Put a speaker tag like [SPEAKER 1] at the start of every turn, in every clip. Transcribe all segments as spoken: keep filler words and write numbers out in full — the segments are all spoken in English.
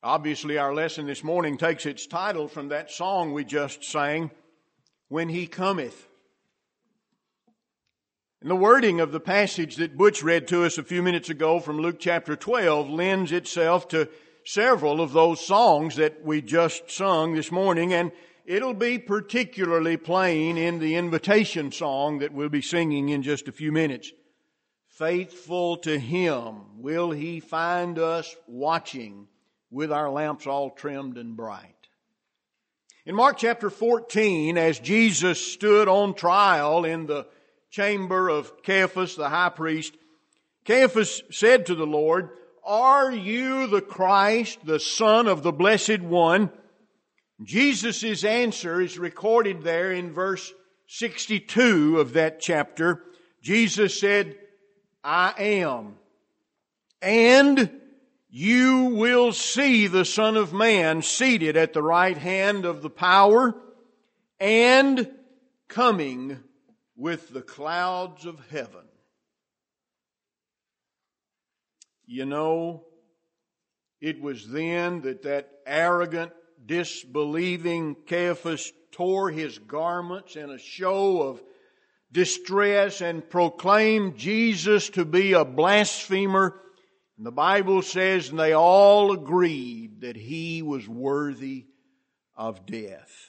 [SPEAKER 1] Obviously, our lesson this morning takes its title from that song we just sang, When He Cometh. And the wording of the passage that Butch read to us a few minutes ago from Luke chapter twelve lends itself to several of those songs that we just sung this morning, and it'll be particularly plain in the invitation song that we'll be singing in just a few minutes. Faithful to Him will He find us watching, with our lamps all trimmed and bright. In Mark chapter fourteen, as Jesus stood on trial in the chamber of Caiaphas, the high priest, Caiaphas said to the Lord, "Are you the Christ, the Son of the Blessed One?" Jesus' answer is recorded there in verse sixty-two of that chapter. Jesus said, "I am. And you will see the Son of Man seated at the right hand of the power and coming with the clouds of heaven." You know, it was then that that arrogant, disbelieving Caiaphas tore his garments in a show of distress and proclaimed Jesus to be a blasphemer. And the Bible says, and they all agreed that he was worthy of death.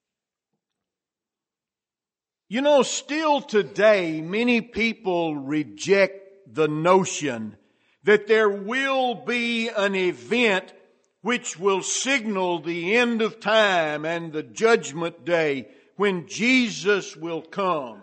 [SPEAKER 1] You know, still today, many people reject the notion that there will be an event which will signal the end of time and the judgment day when Jesus will come.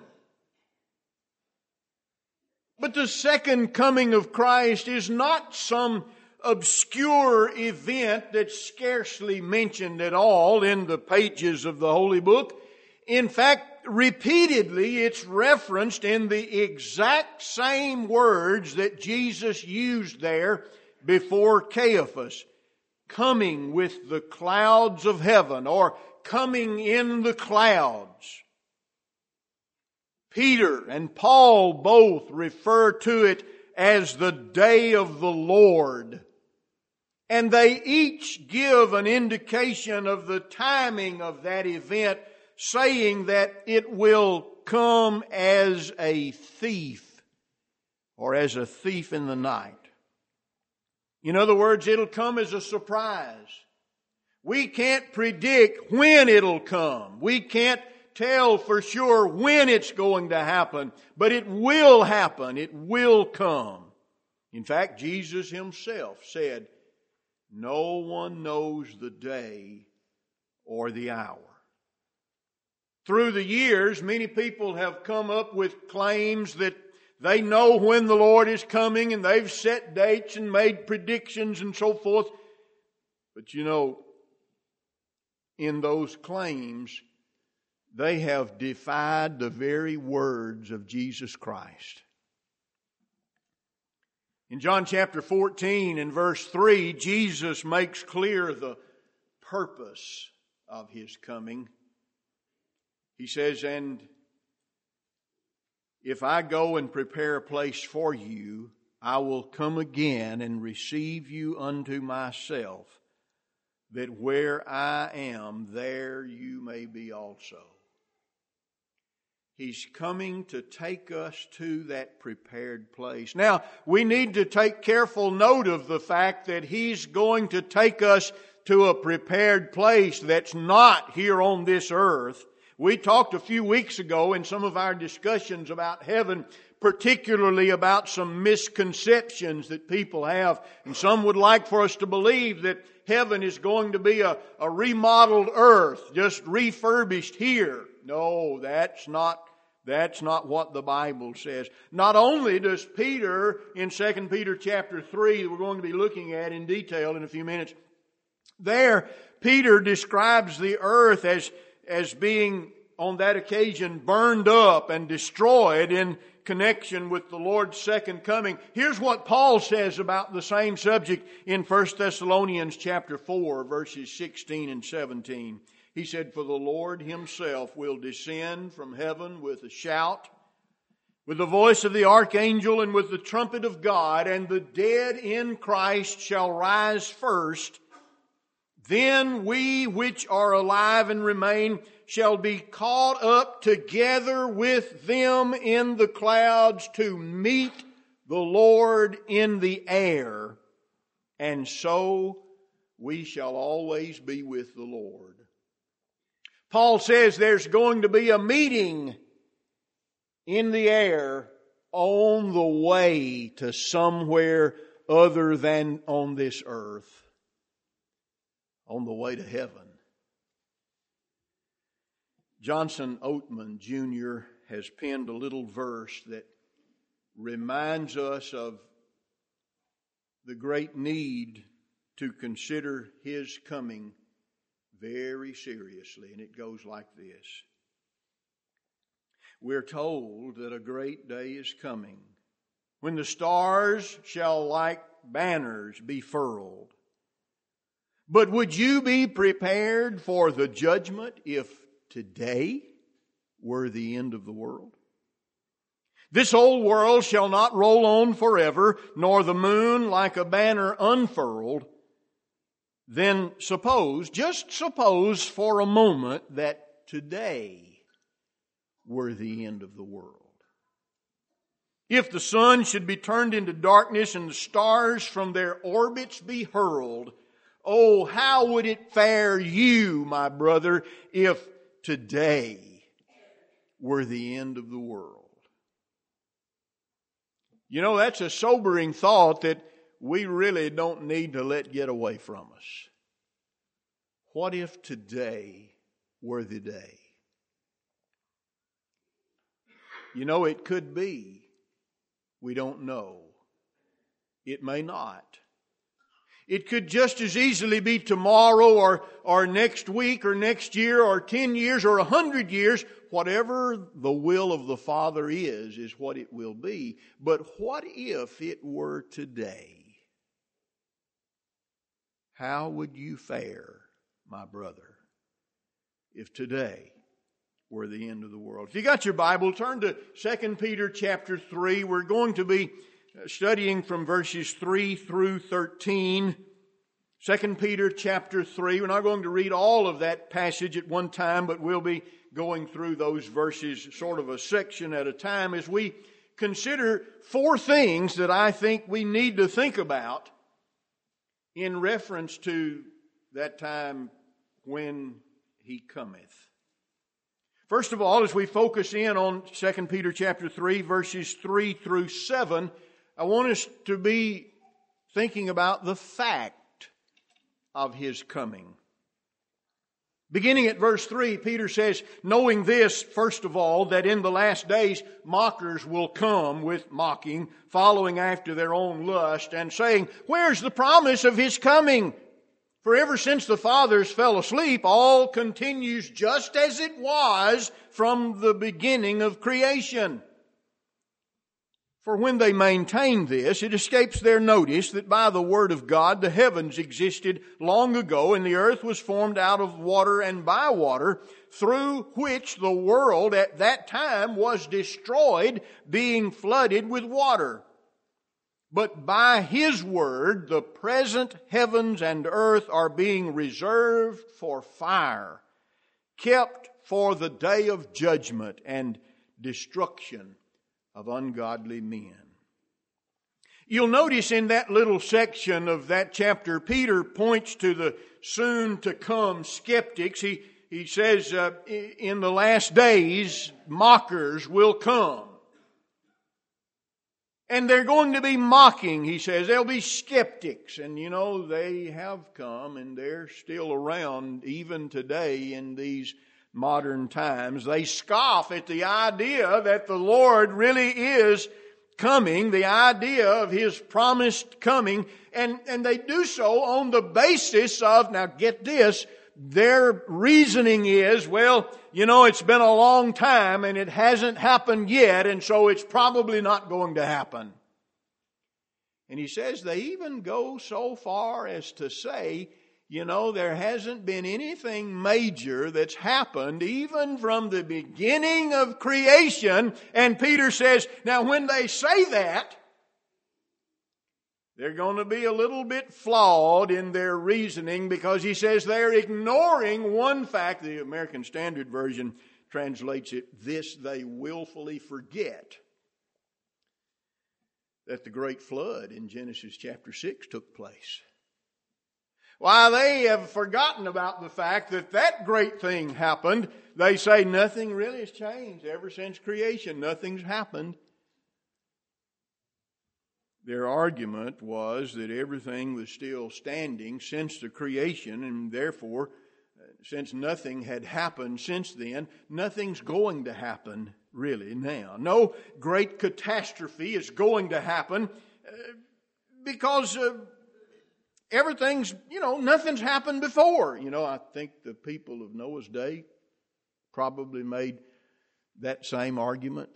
[SPEAKER 1] But the second coming of Christ is not some obscure event that's scarcely mentioned at all in the pages of the Holy Book. In fact, repeatedly it's referenced in the exact same words that Jesus used there before Caiaphas. Coming with the clouds of heaven, or coming in the clouds. Peter and Paul both refer to it as the day of the Lord. And they each give an indication of the timing of that event, saying that it will come as a thief, or as a thief in the night. In other words, it'll come as a surprise. We can't predict when it'll come. We can't tell for sure when it's going to happen, but it will happen. It will come. In fact, Jesus Himself said, "No one knows the day or the hour." Through the years, many people have come up with claims that they know when the Lord is coming, and they've set dates and made predictions and so forth. But you know, in those claims, they have defied the very words of Jesus Christ. In John chapter fourteen and verse three, Jesus makes clear the purpose of His coming. He says, "And if I go and prepare a place for you, I will come again and receive you unto myself, that where I am, there you may be also." He's coming to take us to that prepared place. Now, we need to take careful note of the fact that He's going to take us to a prepared place that's not here on this earth. We talked a few weeks ago in some of our discussions about heaven, particularly about some misconceptions that people have. And some would like for us to believe that heaven is going to be a, a remodeled earth, just refurbished here. No, that's not That's not what the Bible says. Not only does Peter, in Second Peter chapter three, that we're going to be looking at in detail in a few minutes, there Peter describes the earth as, as being, on that occasion, burned up and destroyed in connection with the Lord's second coming. Here's what Paul says about the same subject in First Thessalonians chapter four, verses sixteen and seventeen. He said, "For the Lord Himself will descend from heaven with a shout, with the voice of the archangel, and with the trumpet of God, and the dead in Christ shall rise first. Then we which are alive and remain shall be caught up together with them in the clouds to meet the Lord in the air, and so we shall always be with the Lord. Paul says there's going to be a meeting in the air on the way to somewhere other than on this earth, on the way to heaven. Johnson Oatman Junior has penned a little verse that reminds us of the great need to consider His coming very seriously. And it goes like this. We're told that a great day is coming when the stars shall like banners be furled. But would you be prepared for the judgment if today were the end of the world? This old world shall not roll on forever, nor the moon like a banner unfurled. Then suppose, just suppose for a moment that today were the end of the world. If the sun should be turned into darkness and the stars from their orbits be hurled, oh, how would it fare you, my brother, if today were the end of the world? You know, that's a sobering thought that we really don't need to let get away from us. What if today were the day? You know, it could be. We don't know. It may not. It could just as easily be tomorrow or, or next week or next year or ten years or a hundred years. Whatever the will of the Father is, is what it will be. But what if it were today? How would you fare, my brother, if today were the end of the world? If you got your Bible, turn to Second Peter chapter three. We're going to be studying from verses three through thirteen. Second Peter chapter three. We're not going to read all of that passage at one time, but we'll be going through those verses sort of a section at a time as we consider four things that I think we need to think about in reference to that time when He cometh. First of all, as we focus in on Second Peter chapter three, verses three through seven, I want us to be thinking about the fact of His coming. Beginning at verse three, Peter says, knowing this, first of all, that in the last days mockers will come with mocking, following after their own lust, and saying, where's the promise of His coming? For ever since the fathers fell asleep, all continues just as it was from the beginning of creation. For when they maintain this, it escapes their notice that by the word of God the heavens existed long ago, and the earth was formed out of water and by water, through which the world at that time was destroyed, being flooded with water. But by His word, the present heavens and earth are being reserved for fire, kept for the day of judgment and destruction of ungodly men. You'll notice in that little section of that chapter, Peter points to the soon-to-come skeptics. He, he says, uh, in the last days, mockers will come. And they're going to be mocking, he says. They'll be skeptics. And you know, they have come and they're still around even today in these modern times. They scoff at the idea that the Lord really is coming, the idea of His promised coming, and, and they do so on the basis of, now get this, their reasoning is, well, you know, it's been a long time and it hasn't happened yet, and so it's probably not going to happen. And he says they even go so far as to say, you know, there hasn't been anything major that's happened even from the beginning of creation. And Peter says, now when they say that, they're going to be a little bit flawed in their reasoning, because he says they're ignoring one fact. The American Standard Version translates it, this they willfully forget, that the great flood in Genesis chapter six took place. While they have forgotten about the fact that that great thing happened, they say nothing really has changed ever since creation. Nothing's happened. Their argument was that everything was still standing since the creation, and therefore, since nothing had happened since then, nothing's going to happen really now. No great catastrophe is going to happen uh, because uh, everything's, you know, nothing's happened before. You know, I think the people of Noah's day probably made that same argument.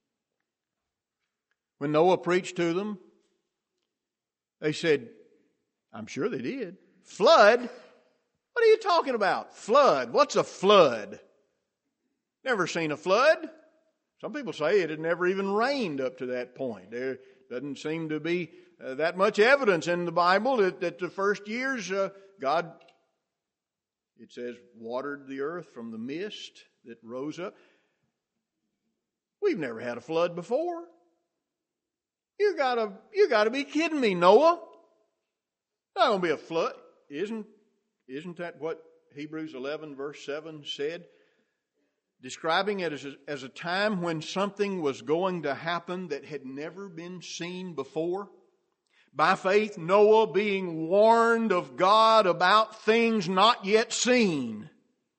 [SPEAKER 1] When Noah preached to them, they said, I'm sure they did, flood? What are you talking about? Flood. What's a flood? Never seen a flood. Some people say it had never even rained up to that point. There doesn't seem to be uh, that much evidence in the Bible that, that the first years uh, God, it says, watered the earth from the mist that rose up. We've never had a flood before. You gotta, you gotta be kidding me, Noah. Not gonna be a flood. Isn't, isn't that what Hebrews eleven verse seven said? Describing it as a, as a time when something was going to happen that had never been seen before. By faith, Noah being warned of God about things not yet seen.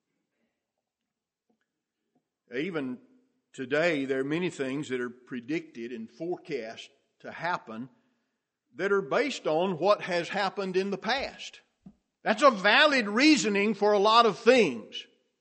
[SPEAKER 1] Even today, there are many things that are predicted and forecast to happen that are based on what has happened in the past. That's a valid reasoning for a lot of things.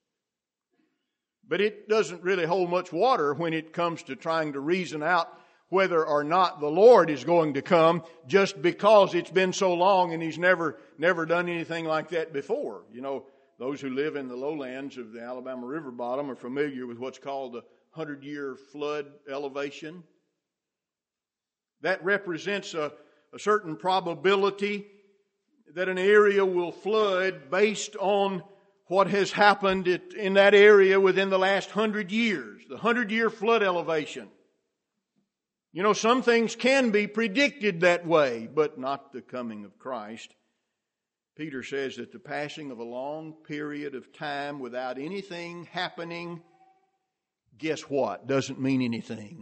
[SPEAKER 1] But it doesn't really hold much water when it comes to trying to reason out whether or not the Lord is going to come just because it's been so long and He's never, never done anything like that before. You know, those who live in the lowlands of the Alabama River bottom are familiar with what's called the hundred-year flood elevation. That represents a, a certain probability that an area will flood based on what has happened in that area within the last hundred years. The hundred-year flood elevation. You know, some things can be predicted that way, but not the coming of Christ. Peter says that the passing of a long period of time without anything happening, guess what? Doesn't mean anything.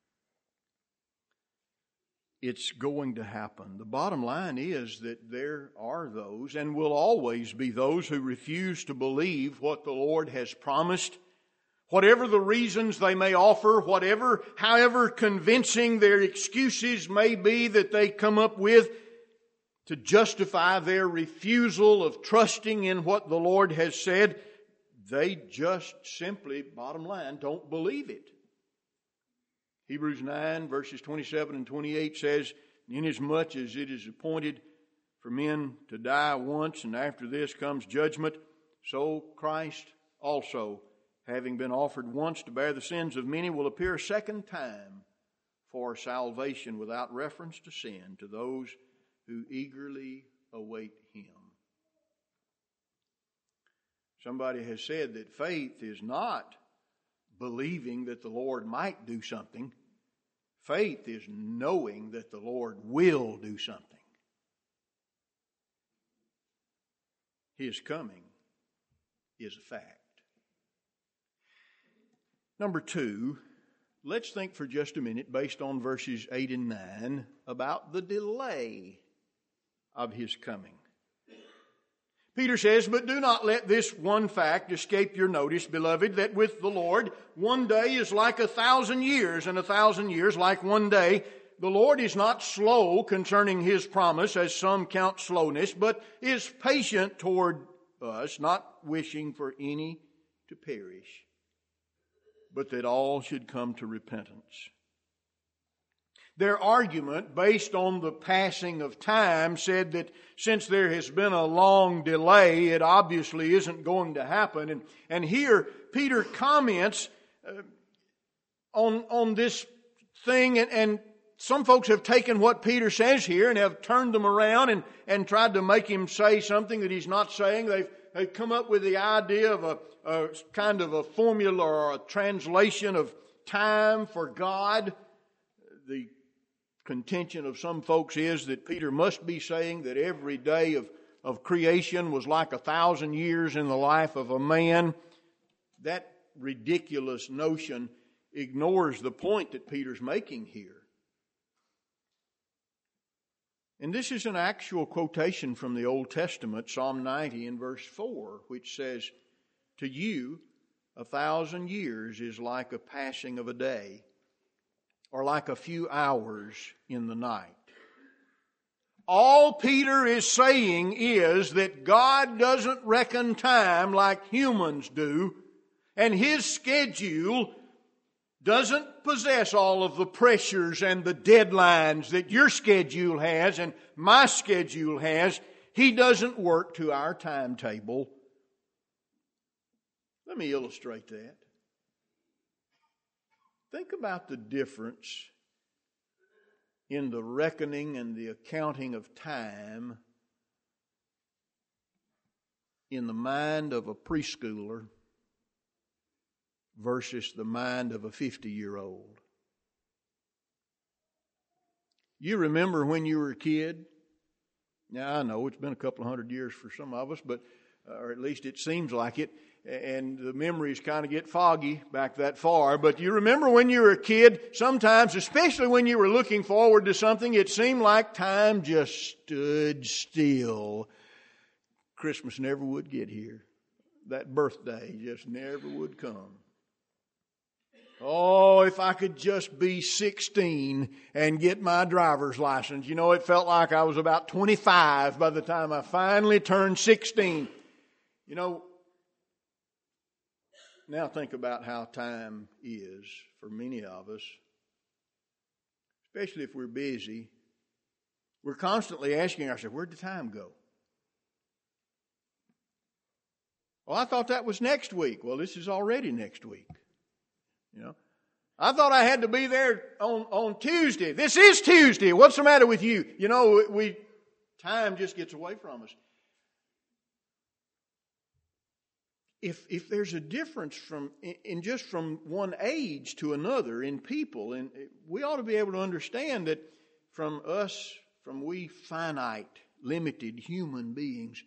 [SPEAKER 1] It's going to happen. The bottom line is that there are those, and will always be those, who refuse to believe what the Lord has promised. Whatever the reasons they may offer, whatever, however convincing their excuses may be that they come up with to justify their refusal of trusting in what the Lord has said, they just simply, bottom line, don't believe it. Hebrews nine verses twenty-seven and twenty-eight says, inasmuch as it is appointed for men to die once, and after this comes judgment, so Christ also, having been offered once to bear the sins of many, will appear a second time for salvation without reference to sin to those who eagerly await Him. Somebody has said that faith is not believing that the Lord might do something. Faith is knowing that the Lord will do something. His coming is a fact. Number two, let's think for just a minute, based on verses eight and nine, about the delay of His coming. Peter says, but do not let this one fact escape your notice, beloved, that with the Lord one day is like a thousand years, and a thousand years like one day. The Lord is not slow concerning His promise, as some count slowness, but is patient toward us, not wishing for any to perish, but that all should come to repentance. Their argument, based on the passing of time, said that since there has been a long delay, it obviously isn't going to happen. And, and here, Peter comments uh, on, on this thing and, and some folks have taken what Peter says here and have turned them around and, and tried to make him say something that he's not saying. They've, they've come up with the idea of a, a kind of a formula or a translation of time for God. The contention of some folks is that Peter must be saying that every day of, of creation was like a thousand years in the life of a man. That ridiculous notion ignores the point that Peter's making here. And this is an actual quotation from the Old Testament, Psalm ninety in verse four, which says, "To you a thousand years is like a passing of a day, or like a few hours in the night." All Peter is saying is that God doesn't reckon time like humans do, and His schedule doesn't possess all of the pressures and the deadlines that your schedule has and my schedule has. He doesn't work to our timetable. Let me illustrate that. Think about the difference in the reckoning and the accounting of time in the mind of a preschooler versus the mind of a fifty-year-old. You remember when you were a kid? Now, I know it's been a couple of hundred years for some of us, but or at least it seems like it, and the memories kind of get foggy back that far. But you remember when you were a kid, sometimes, especially when you were looking forward to something, it seemed like time just stood still. Christmas never would get here. That birthday just never would come. Oh, if I could just be sixteen and get my driver's license. You know, it felt like I was about twenty-five by the time I finally turned sixteen. You know, now think about how time is for many of us, especially if we're busy. We're constantly asking ourselves, where'd the time go? Well, I thought that was next week. Well, this is already next week. You know, I thought I had to be there on, on Tuesday. This is Tuesday. What's the matter with you? You know, we time just gets away from us. If if there's a difference from in, in just from one age to another in people, and we ought to be able to understand that from us, from we finite, limited human beings,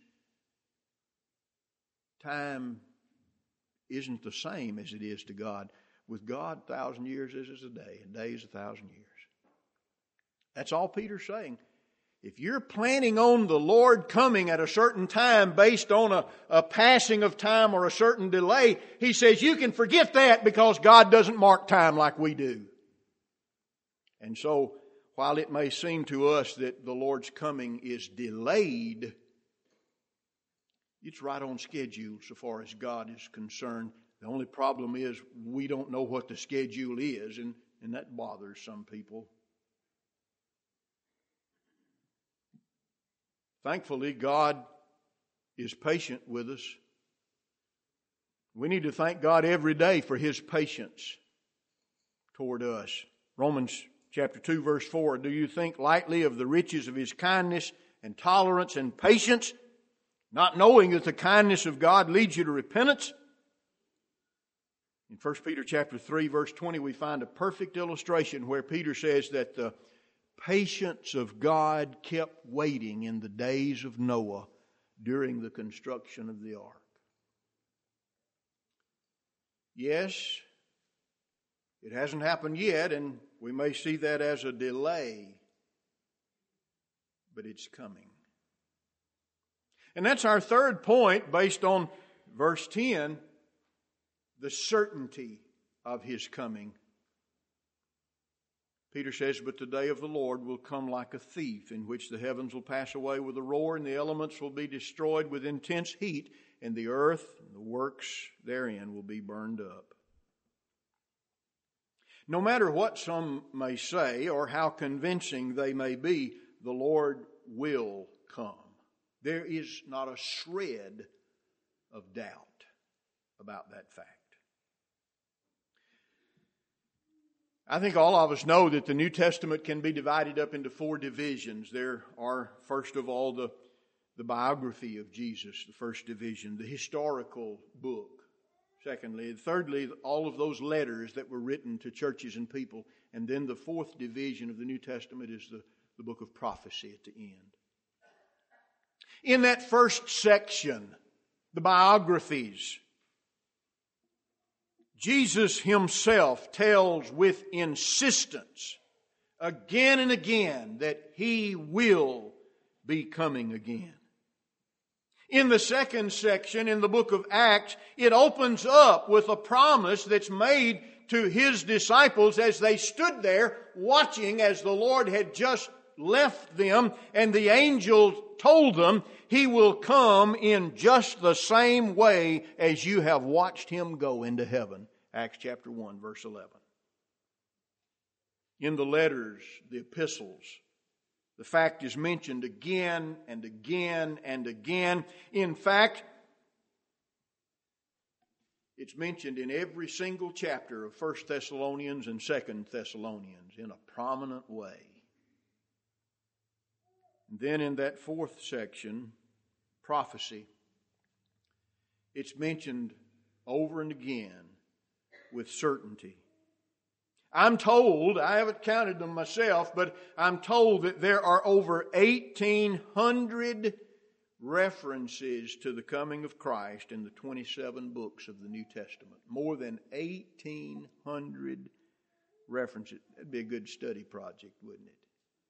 [SPEAKER 1] time isn't the same as it is to God. With God, a thousand years is a day. A day is a thousand years. That's all Peter's saying. If you're planning on the Lord coming at a certain time based on a, a passing of time or a certain delay, he says you can forget that because God doesn't mark time like we do. And so, while it may seem to us that the Lord's coming is delayed, it's right on schedule so far as God is concerned. The only problem is we don't know what the schedule is, and, and that bothers some people. Thankfully, God is patient with us. We need to thank God every day for His patience toward us. Romans chapter two, verse four, "Do you think lightly of the riches of His kindness and tolerance and patience, not knowing that the kindness of God leads you to repentance?" In First Peter chapter three, verse twenty, we find a perfect illustration where Peter says that the patience of God kept waiting in the days of Noah during the construction of the ark. Yes, it hasn't happened yet, and we may see that as a delay, but it's coming. And that's our third point based on verse ten, the certainty of His coming. Peter says, "But the day of the Lord will come like a thief, in which the heavens will pass away with a roar, and the elements will be destroyed with intense heat, and the earth and the works therein will be burned up." No matter what some may say or how convincing they may be, the Lord will come. There is not a shred of doubt about that fact. I think all of us know that the New Testament can be divided up into four divisions. There are, first of all, the, the biography of Jesus, the first division, the historical book. Secondly, thirdly, all of those letters that were written to churches and people. And then the fourth division of the New Testament is the, the book of prophecy at the end. In that first section, the biographies, Jesus himself tells with insistence again and again that he will be coming again. In the second section, in the book of Acts, it opens up with a promise that's made to his disciples as they stood there watching as the Lord had just left them, and the angel told them, he will come in just the same way as you have watched him go into heaven. Acts chapter one, verse eleven. In the letters, the epistles, the fact is mentioned again and again and again. In fact, it's mentioned in every single chapter of First Thessalonians and Second Thessalonians in a prominent way. And then in that fourth section, prophecy, it's mentioned over and again with certainty. I'm told, I haven't counted them myself, but I'm told that there are over eighteen hundred references to the coming of Christ in the twenty-seven books of the New Testament. More than eighteen hundred references. That'd be a good study project, wouldn't it?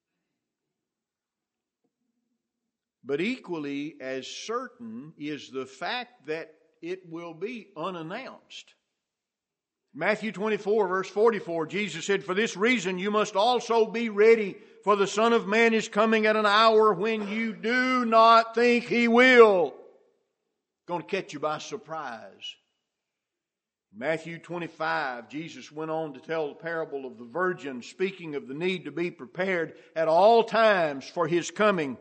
[SPEAKER 1] But equally as certain is the fact that it will be unannounced. Matthew twenty-four, verse forty-four, Jesus said, "For this reason you must also be ready, for the Son of Man is coming at an hour when you do not think He will." It's going to catch you by surprise. Matthew twenty-five, Jesus went on to tell the parable of the virgin, speaking of the need to be prepared at all times for His coming.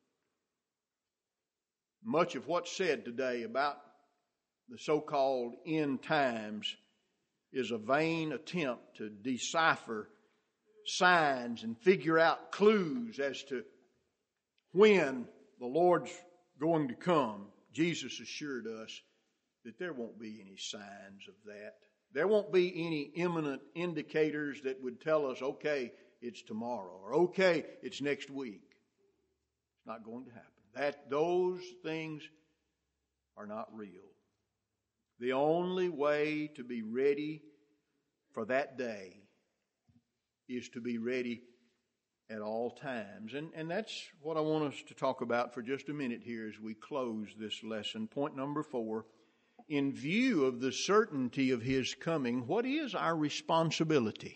[SPEAKER 1] Much of what's said today about the so-called end times is a vain attempt to decipher signs and figure out clues as to when the Lord's going to come. Jesus assured us that there won't be any signs of that. There won't be any imminent indicators that would tell us, okay, it's tomorrow, or okay, it's next week. It's not going to happen. That those things are not real. The only way to be ready for that day is to be ready at all times. And, and that's what I want us to talk about for just a minute here as we close this lesson. Point number four, in view of the certainty of His coming, what is our responsibility?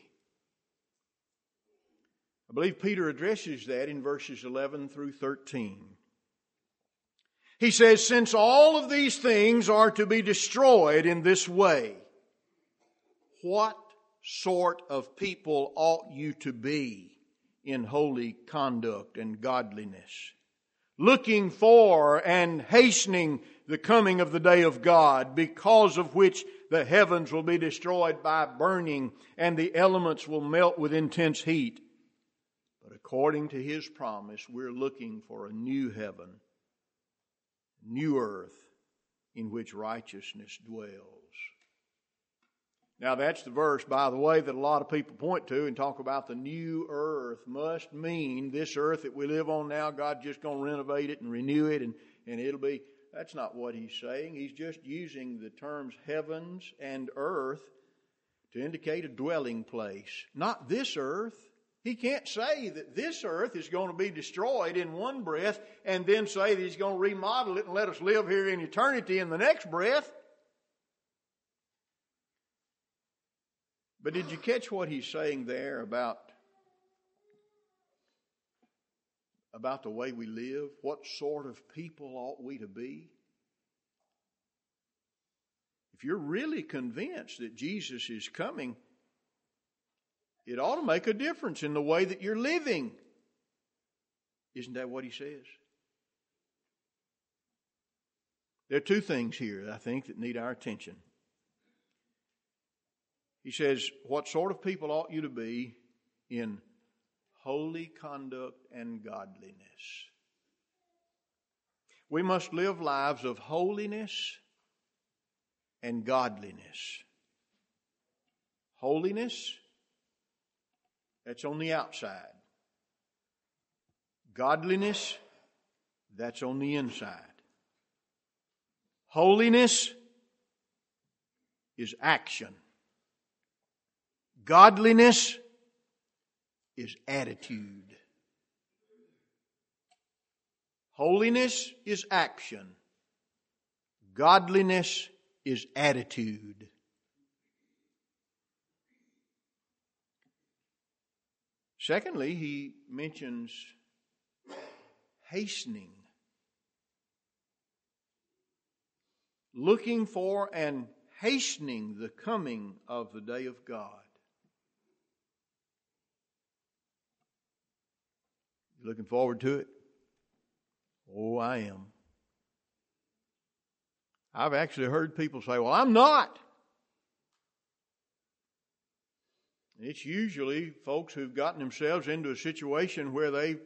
[SPEAKER 1] I believe Peter addresses that in verses eleven through thirteen. He says, "Since all of these things are to be destroyed in this way, what sort of people ought you to be in holy conduct and godliness, looking for and hastening the coming of the day of God, because of which the heavens will be destroyed by burning and the elements will melt with intense heat? But according to His promise, we're looking for a new heaven, new earth in which righteousness dwells." Now that's the verse, by the way, that a lot of people point to and talk about the new earth must mean this earth that we live on now, God's just going to renovate it and renew it and, and it'll be... That's not what He's saying. He's just using the terms heavens and earth to indicate a dwelling place. Not this earth. He can't say that this earth is going to be destroyed in one breath and then say that He's going to remodel it and let us live here in eternity in the next breath. But did you catch what He's saying there about, about the way we live? What sort of people ought we to be? If you're really convinced that Jesus is coming, it ought to make a difference in the way that you're living. Isn't that what He says? There are two things here, I think, that need our attention. He says, what sort of people ought you to be in holy conduct and godliness? We must live lives of holiness and godliness. Holiness, that's on the outside. Godliness, that's on the inside. Holiness is action. Godliness is attitude. Holiness is action. Godliness is attitude. Secondly, he mentions hastening. Looking for and hastening the coming of the day of God. You looking forward to it? Oh, I am. I've actually heard people say, well, I'm not. It's usually folks who've gotten themselves into a situation where they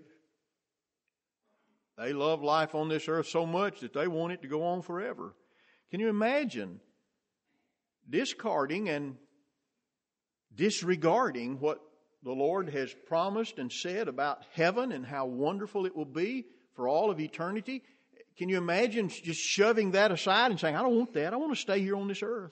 [SPEAKER 1] they love life on this earth so much that they want it to go on forever. Can you imagine discarding and disregarding what the Lord has promised and said about heaven and how wonderful it will be for all of eternity? Can you imagine just shoving that aside and saying, I don't want that. I want to stay here on this earth.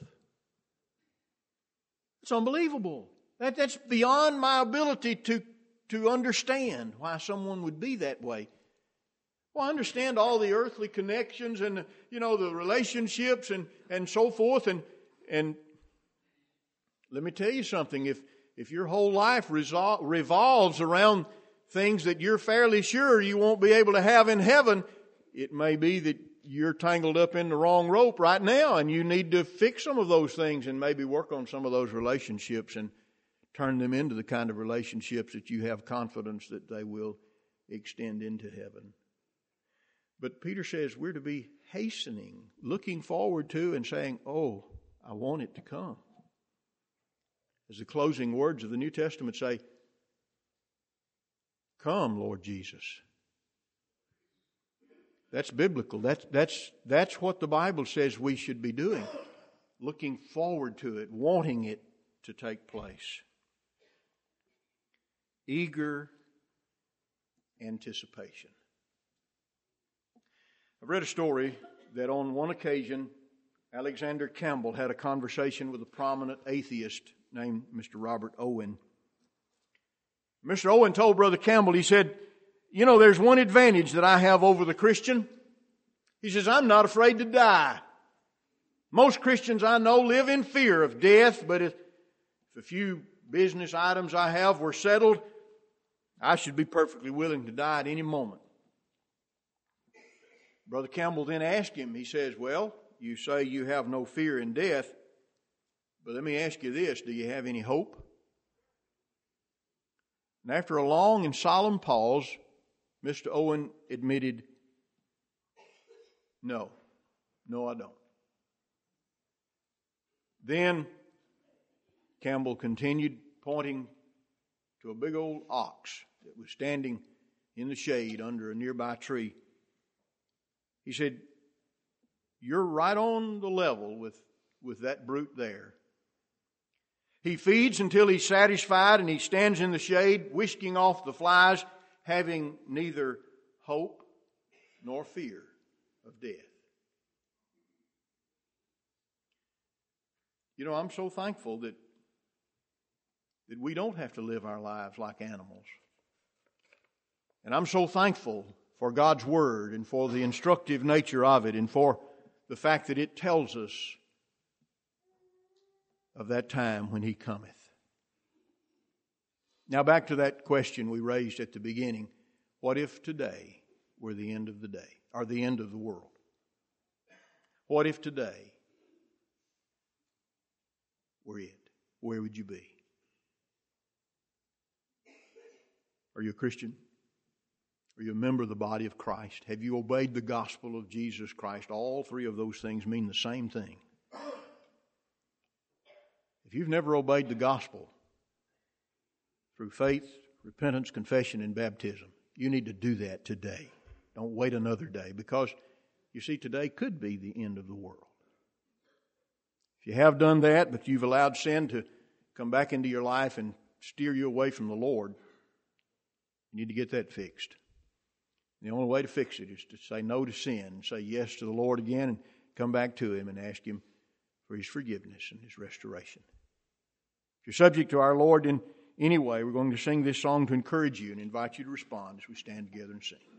[SPEAKER 1] It's unbelievable. That, that's beyond my ability to, to understand why someone would be that way. Well, I understand all the earthly connections and, you know, the relationships and, and so forth. And, and let me tell you something. If, if your whole life resol- revolves around things that you're fairly sure you won't be able to have in heaven, it may be that you're tangled up in the wrong rope right now and you need to fix some of those things and maybe work on some of those relationships and turn them into the kind of relationships that you have confidence that they will extend into heaven. But Peter says we're to be hastening, looking forward to and saying, oh, I want it to come. As the closing words of the New Testament say, come, Lord Jesus. That's biblical. That's, that's, that's what the Bible says we should be doing. Looking forward to it, wanting it to take place. Eager anticipation. I've read a story that on one occasion, Alexander Campbell had a conversation with a prominent atheist named Mister Robert Owen. Mister Owen told Brother Campbell, he said, you know, there's one advantage that I have over the Christian. He says, I'm not afraid to die. Most Christians I know live in fear of death, but if, if a few business items I have were settled, I should be perfectly willing to die at any moment. Brother Campbell then asked him, he says, well, you say you have no fear in death, but let me ask you this, do you have any hope? And after a long and solemn pause, Mister Owen admitted, no, no I don't. Then Campbell continued, pointing to a big old ox that was standing in the shade under a nearby tree. He said, you're right on the level with, with that brute there. He feeds until he's satisfied and he stands in the shade, whisking off the flies, having neither hope nor fear of death. You know, I'm so thankful that, that we don't have to live our lives like animals. And I'm so thankful for God's Word and for the instructive nature of it and for the fact that it tells us of that time when He cometh. Now back to that question we raised at the beginning. What if today were the end of the day, or the end of the world? What if today were it? Where would you be? Are you a Christian? Are you a member of the body of Christ? Have you obeyed the gospel of Jesus Christ? All three of those things mean the same thing. If you've never obeyed the gospel through faith, repentance, confession, and baptism, you need to do that today. Don't wait another day, because you see, today could be the end of the world. If you have done that, but you've allowed sin to come back into your life and steer you away from the Lord, you need to get that fixed. The only way to fix it is to say no to sin and say yes to the Lord again and come back to Him and ask Him for His forgiveness and His restoration. If you're subject to our Lord in any way, we're going to sing this song to encourage you and invite you to respond as we stand together and sing.